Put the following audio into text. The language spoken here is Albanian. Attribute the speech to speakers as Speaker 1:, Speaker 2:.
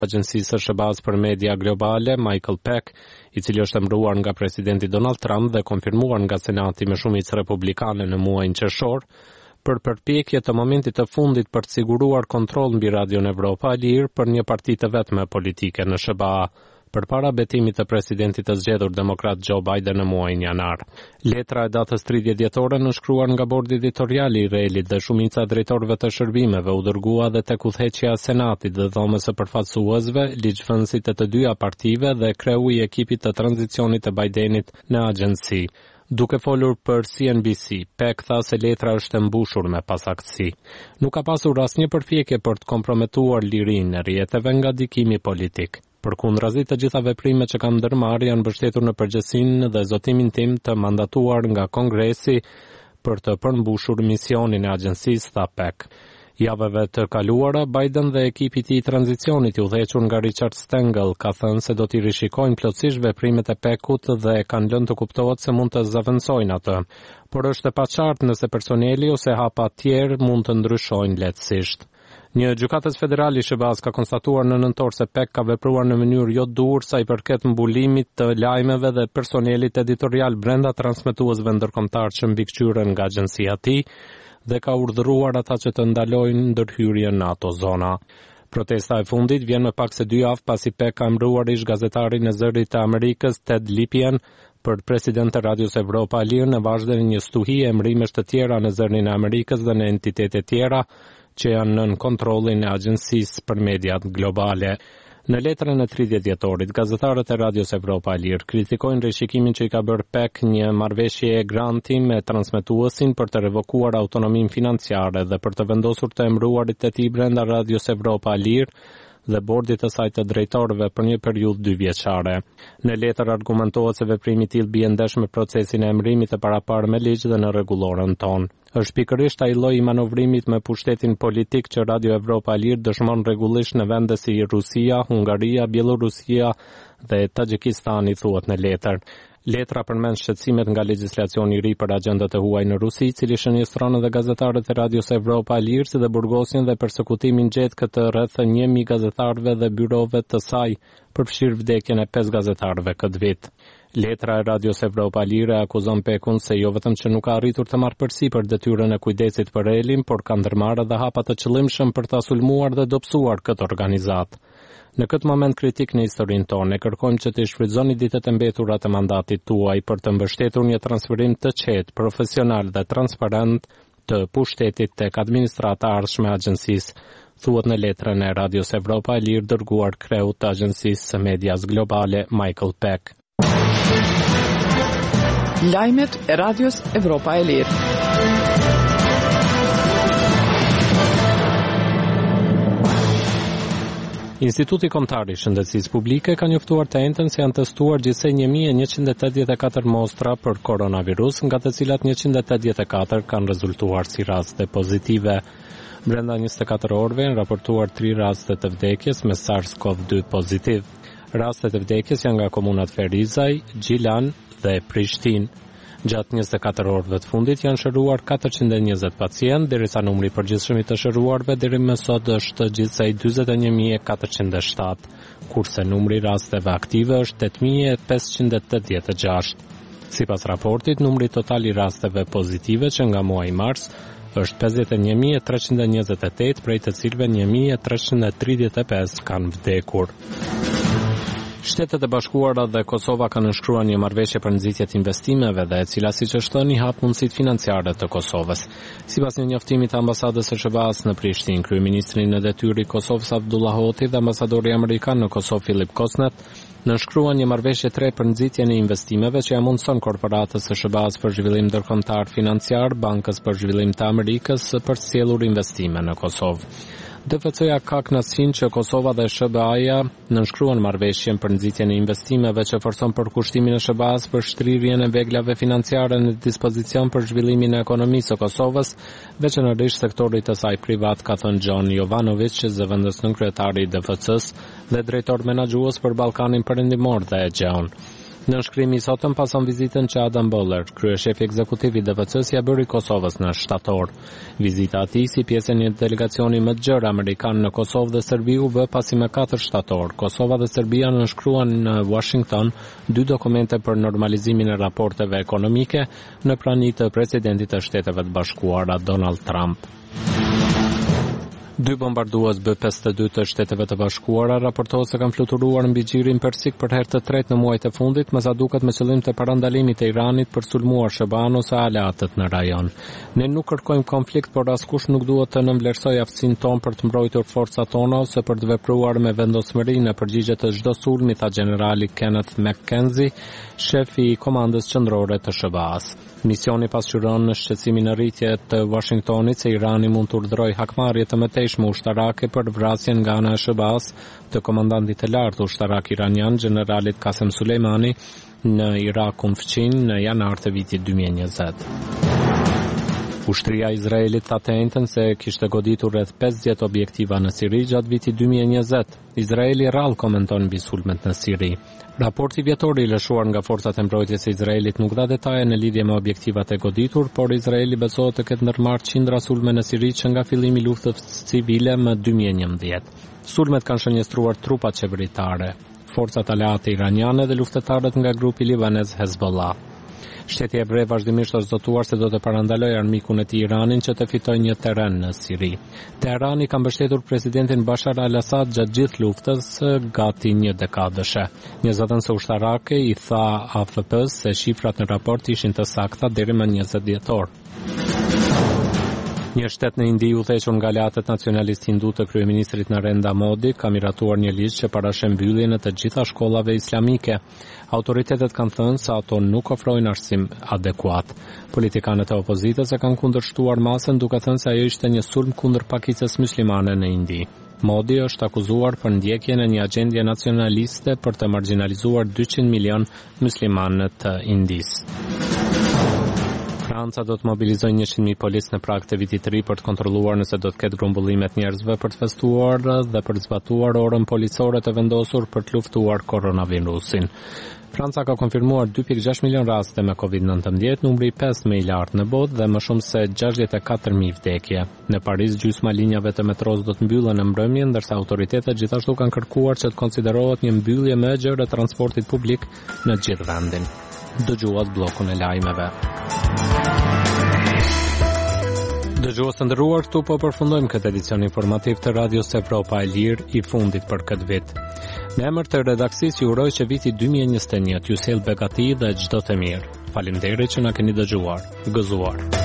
Speaker 1: Agjencisë së SBA-s për media globale, Michael Peck, i cili është emëruar nga presidenti Donald Trump dhe konfirmuar nga Senati me shumicë republikane në muajin qershor, për përpjekje të momentit të fundit për të siguruar kontroll mbi Radion Evropa e Lirë për një parti të vetme politike në SBA, përpara betimit të presidentit të zgjedhur demokrat Joe Biden në muajin janar. Letra e datës 30 dhjetore nënshkruar nga bordi editorial i Relit dhe shumica e drejtorëve të shërbimeve u dërgua dhe tek udhëheqja e Senatit dhe dhomës së përfaqësuesve, ligjvënësit të dyja partive dhe kreu i ekipit të tranzicionit të Bidenit në agjenci. Duke folur për CNBC, Peck tha se letra është e mbushur me pasaktësi. Nuk ka pasur asnjë përpjekje për të komprometuar lirinë e rrjeteve nga dikimi politik. Përkundrazi të gjitha veprimet që kam ndërmarrë janë mbështetur në përgjegjësinë dhe zotimin tim të mandatuar nga Kongresi për të përmbushur misionin e agjencisë, tha Peck. Javëve të kaluara, Biden dhe ekipi i tij tranzicionit i udhëhequr nga Richard Stengel ka thënë se do t'i rishikojnë plotësisht veprimet e Peckut dhe kanë lënë të kuptohet se mund të zëvendësojnë atë, por është e paqartë nëse personeli ose hapa të tjerë mund të ndryshojnë lehtësisht. Një gjykatës federal i SBA-s ka konstatuar në nëntor se Peck ka vepruar në mënyrë jo dur sa i përket mbulimit të lajmeve dhe personelit editorial brenda transmetuesve ndërkombëtar që mbikëqyren nga agjencia e tij dhe ka urdhëruar ata që të ndalojnë ndërhyrjen në ato zona. Protesta e fundit vjen më pak se 2 javë pasi Peck ka emëruar ish gazetarin e Zërit të Amerikës Ted Lipien për president të Radios Evropa e Lirë në vazhdim një stuhie emërimesh të tjera në Zërin e Amerikës dhe në entitete tjera që janë nën kontrollin e agjencisë për mediat globale. Në letrën e 30 dhjetorit, gazetarët e Radios Evropa e Lirë kritikojnë rishikimin që i ka bërë Peck një marrëveshje e granti me transmetuesin për të revokuar autonominë financiare dhe për të vendosur të emëruarit e tij brenda Radios Evropa e Lirë dhe bordit të saj të drejtorëve për një periudhë 2 vjeçare. Në letër argumentohet se veprimi i tillë bie ndesh me procesin e emërimit të paraparë me ligj dhe në rregullorën tonë. Është pikërisht ai lloji i manovrimit me pushtetin politik që Radio Evropa e Lirë dëshmon rregullisht në vende si Rusia, Hungaria, Bielorusia dhe Tagjikistani, thuhet në letër. Letra përmend shqetësimet nga legjislacioni i ri për agjendat e huaj në Rusi, i cili shënjestron edhe gazetarët e Radios Evropa e Lirë, si dhe burgosin dhe përsekutimin gjatë këtë rreth 1000 gazetarëve dhe byrove të saj, përfshirë vdekjen e 5 gazetarëve këtë vit. Letra e Radios Evropa e Lirë akuzon Peckun se jo vetëm që nuk ka arritur të marrë përsipër detyrën e kujdesit për Relin, por ka ndërmarrë edhe hapa të qëllimshëm për ta sulmuar dhe dobësuar këtë organizatë. Në këtë moment kritik në historinë tonë, kërkojmë që të shfrytëzoni ditët e mbetura të mandatit tuaj për të mbështetur një transferim të qetë, profesional dhe transparent të pushtetit tek administrata e ardhshme e agjencisë, thuhet në letrën e Radios Evropa e Lirë dërguar kreut të agjencisë së medias globale Michael Peck.
Speaker 2: Lajmet e Radios Evropa e Lirë.
Speaker 1: Instituti Kombëtar i Shëndetësisë Publike ka njoftuar të njëjtën se janë testuar gjithsej 1184 mostra për koronavirus, nga të cilat 184 kanë rezultuar si raste pozitive. Brenda 24 orëve janë raportuar 3 raste të vdekjes me SARS-CoV-2 pozitiv. Rastet e vdekjes janë nga komunat Ferizaj, Gjilan dhe Prishtinë. Gjatë 24 orëve të fundit janë shëruar 420 pacient, derisa numri i përgjithshëm i të shëruarve deri më sot është gjithsej 41407, kurse numri i rasteve aktive është 8586. Sipas raportit, numri total i rasteve pozitive që nga muaji mars është 51328, prej të cilëve 1335 kanë vdekur. Shtetet e Bashkuara dhe Kosova kanë nënshkruar një marrëveshje për nxitje të investimeve dhe e cila siç është thënë i hap mundësitë financiare të Kosovës. Sipas një njoftimi të ambasadës së SBA-s në Prishtinë, kryeministri në detyrë i Kosovës Abdullah Hoti dhe ambasadori amerikan në Kosovë Philip Kosnet nënshkruan një marrëveshje 3 për nxitjen e investimeve që ja mundson korporatës së SBA-s për zhvillim ndërkombëtar financiar, Bankës për Zhvillim të Amerikës për të sjellur investime në Kosovë. DFC-ja ka kënaqësinë që Kosova dhe SBA-ja nënshkruan marrëveshjen për nxitjen e investimeve që forcon përkushtimin e SBA-s për shtrirjen e veglave financiare në dispozicion për zhvillimin e ekonomisë së Kosovës, veçanërisht sektorit të saj privat, ka thënë John Jovanovic, zëvendësnën kryetari i DFC-s dhe drejtor menaxhues për Ballkanin Perëndimor dhe Egjeon. Në nënshkrimi i sotëm pason vizitën që Adam Boller, kryeshefi ekzekutiv i DVC-s, ja bëri Kosovës në shtator. Vizita e tij si pjesë e një delegacioni më të gjerë amerikan në Kosovë dhe Serbi u bë pasi më 4 shtator Kosova dhe Serbia nënshkruan në Washington 2 dokumente për normalizimin e raporteve ekonomike në prani të presidentit të Shteteve të Bashkuara Donald Trump. 2 bombardues B-52 të Shteteve të Bashkuara raportohet se kanë fluturuar mbi gjirin persik për herë të tretë në muajt e fundit, me sa duket me qëllim të parandalimit të Iranit për sulmuar Shëban ose aleatët në rajon. Ne nuk kërkojmë konflikt, por askush nuk duhet të nënvlerësojë aftësinë tonë për të mbrojtur forcat tona ose për të vepruar me vendosmëri në përgjigje të çdo sulmi, tha generali Kenneth McKenzie, shefi i komandës qendrore të SHBA-s. Misioni pasqyron në shqetësimin e rritje të Washingtonit se Irani mund të urdhërojë hakmarrje të mëtejshme ushtarake për vrasjen nga ana e SHBA-s të komandantit të lartë ushtarak iranian, generalit Qasem Sulejmani, në Irakun fqin në janar të vitit 2020. Ushtria e Izraelit tha të njëjtën se kishte goditur rreth 50 objektiva në Siri gjatë vitit 2020. Izraeli rrallë komenton mbi sulmet në Siri. Raporti vjetor i lëshuar nga forcat e mbrojtjes së Izraelit nuk dha detaje në lidhje me objektivat e goditur, por Izraeli besohet të ketë ndërmarrë qindra sulme në Siri që nga fillimi i luftës civile më 2011. Sulmet kanë shënjestruar trupat qeveritare, forcat aleate iraniane dhe luftetarët nga grupi libanez Hezbollah. Shteti Hebrej vazhdimisht është zotuar se do të parandalojë armikun e tij Iranin që të fitojë një terren në Siri. Teherani ka mbështetur presidentin Bashar al-Assad gjatë gjithë luftës gati një dekadëshe. Një zëdhënëse ushtarake i tha AFP-s se shifrat në raport ishin të sakta deri më 20 dhjetor. Një shtet në Indi udhëhequr nga aleatët nacionalist hindu të kryeministrit Narendra Modi ka miratuar një ligj që parashën mbylljen e të gjitha shkollave islamike. Autoritetet kanë thënë se ato nuk ofrojnë arsim adekuat. Politikanët e opozitës e kanë kundërshtuar masën duke thënë se ajo ishte një sulm kundër pakicës muslimane në Indi. Modi është akuzuar për ndjekjen e një agjendje nacionaliste për të marginalizuar 200 milion muslimanë të Indis. Franca do të mobilizojë 100.000 polis në prag të vitit të ri për të kontrolluar nëse do të ketë grumbullimet njerëzve për të festuar dhe për të zbatuar orën policore të vendosur për të luftuar koronavirusin. Franca ka konfirmuar 2.6 milion raste me COVID-19, numri 5 më i lartë në botë dhe më shumë se 64.000 vdekje. Në Paris, gjysma linjave të metros do të mbyllen në mbrëmje, ndërsa autoritetet gjithashtu kanë kërkuar që të konsiderohet një mbyllje më e gjerë e transportit publik në gjithë vendin. Dëgjuat bllokun e lajmeve. Dëgjues të nderuar, këtu po përfundojmë këtë edicion informativ të Radios Evropa e Lirë i fundit për këtë vit. Në emër të redaksisë ju uroj që viti 2021 t'ju sjellë begati dhe çdo të mirë. Faleminderit që na keni dëgjuar. Gëzuar.